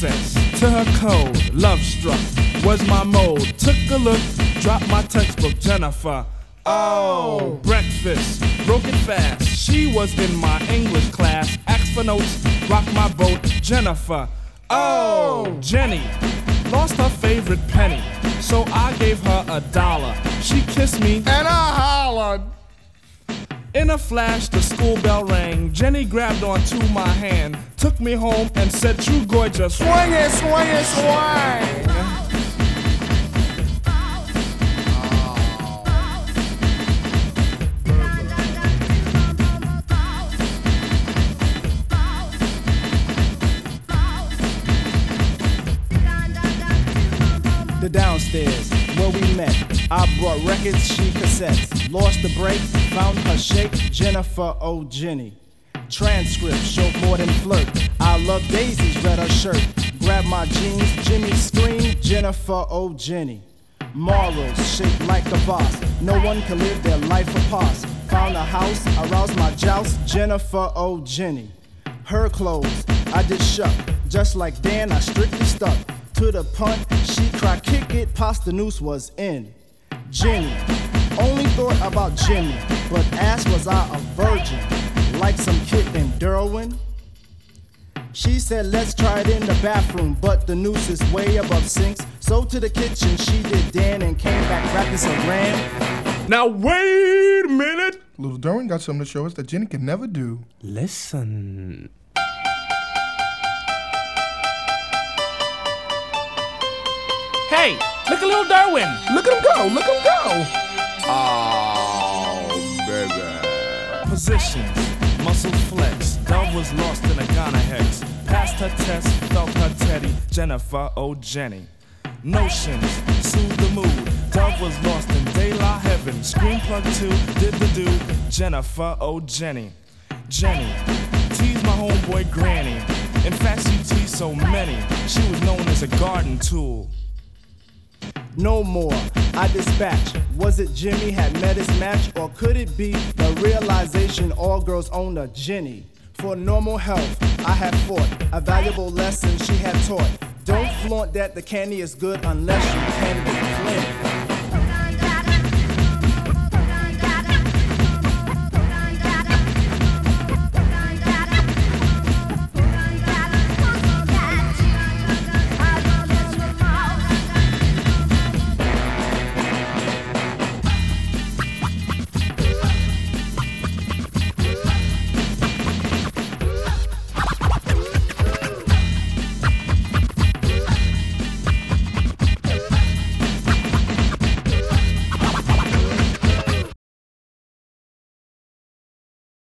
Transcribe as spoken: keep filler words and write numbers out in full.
access to her code. Love struck was my mode. Took a look, dropped my textbook, Jennifer. Oh, breakfast, broke it fast. She was in my English class. Asked for notes, rocked my boat, Jennifer. Oh, Jenny lost her favorite penny, so I gave her a dollar. She kissed me and I hollered. In a flash, the school bell rang. Jenny grabbed onto my hand, took me home and said, "True gorgeous, swing it, swing it, swing." The downstairs, where we met. I brought records, she cassettes. Lost the break, found her shake, Jennifer, oh Jenny. Transcript showed more than flirt. I love daisies, read her shirt. Grabbed my jeans, Jimmy screamed, Jennifer, oh Jenny. Morals shaped like a boss. No one can live their life apart. Found a house, aroused my joust, Jennifer, oh Jenny. Her clothes, I did shuck. Just like Dan, I strictly stuck. To the punt, she cried, kick it, past the noose was in. Jenny, only thought about Jimmy, but asked was I a virgin, like some kid named Derwin. She said let's try it in the bathroom, but the noose is way above sinks. So to the kitchen she did Dan and came back rapping some ran. Now wait a minute. Little Derwin got something to show us that Jenny can never do. Listen. Hey, look at little Darwin. Look at him go, look at him go. Oh, baby. Positions, muscle flex. Dove was lost in a Ghana hex. Passed her test, felt her teddy. Jennifer, oh Jenny. Notions, soothe the mood. Dove was lost in De La Heaven. Screen plug two, did the do. Jennifer, oh Jenny. Jenny, teased my homeboy Granny. In fact, she teased so many. She was known as a garden tool. No more, I dispatch. Was it Jimmy had met his match, or could it be the realization all girls own a Jenny? For normal health, I had fought a valuable lesson she had taught. Don't flaunt that the candy is good unless you can be plenty.